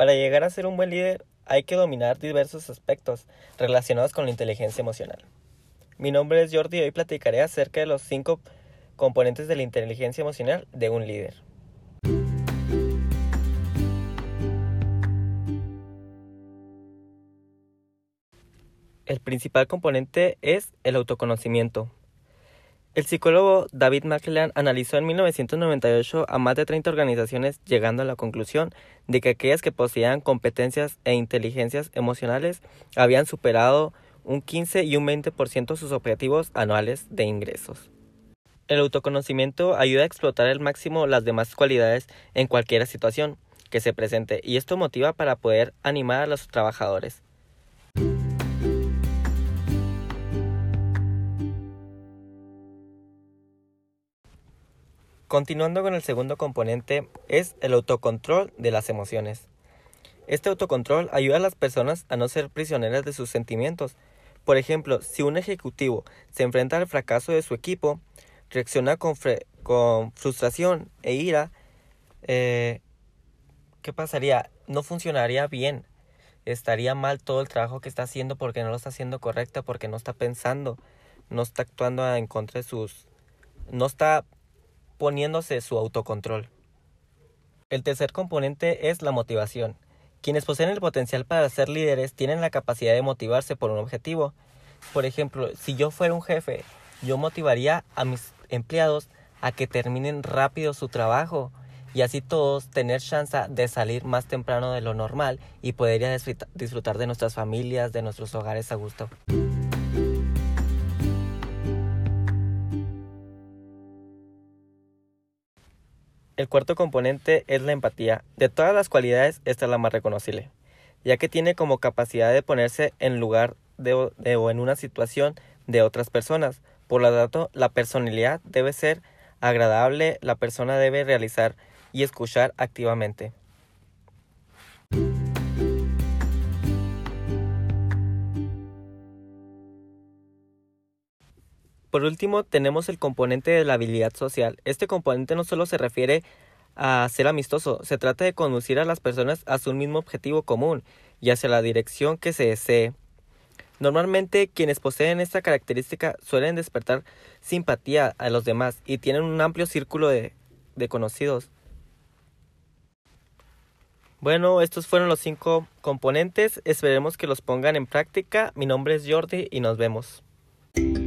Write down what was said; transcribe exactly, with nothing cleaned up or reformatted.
Para llegar a ser un buen líder hay que dominar diversos aspectos relacionados con la inteligencia emocional. Mi nombre es Jordi y hoy platicaré acerca de los cinco componentes de la inteligencia emocional de un líder. El principal componente es el autoconocimiento. El psicólogo David McClelland analizó en mil novecientos noventa y ocho a más de treinta organizaciones, llegando a la conclusión de que aquellas que poseían competencias e inteligencias emocionales habían superado un quince y un veinte por ciento sus objetivos anuales de ingresos. El autoconocimiento ayuda a explotar al máximo las demás cualidades en cualquier situación que se presente, y esto motiva para poder animar a los trabajadores. Continuando con el segundo componente es el autocontrol de las emociones. Este autocontrol ayuda a las personas a no ser prisioneras de sus sentimientos. Por ejemplo, si un ejecutivo se enfrenta al fracaso de su equipo, reacciona con, fre- con frustración e ira, eh, ¿qué pasaría? No funcionaría bien. Estaría mal todo el trabajo que está haciendo porque no lo está haciendo correcto, porque no está pensando, no está actuando en contra de sus... no está poniéndose su autocontrol. El tercer componente es la motivación. Quienes poseen el potencial para ser líderes tienen la capacidad de motivarse por un objetivo. Por ejemplo, si yo fuera un jefe, yo motivaría a mis empleados a que terminen rápido su trabajo y así todos tener chance de salir más temprano de lo normal y poder disfrutar de nuestras familias, de nuestros hogares a gusto. El cuarto componente es la empatía. De todas las cualidades, esta es la más reconocible, ya que tiene como capacidad de ponerse en lugar de, de o en una situación de otras personas. Por lo tanto, la personalidad debe ser agradable, la persona debe realizar y escuchar activamente. Por último, tenemos el componente de la habilidad social. Este componente no solo se refiere a ser amistoso, se trata de conducir a las personas hacia un mismo objetivo común y hacia la dirección que se desee. Normalmente, quienes poseen esta característica suelen despertar simpatía a los demás y tienen un amplio círculo de, de conocidos. Bueno, estos fueron los cinco componentes. Esperemos que los pongan en práctica. Mi nombre es Jordi y nos vemos.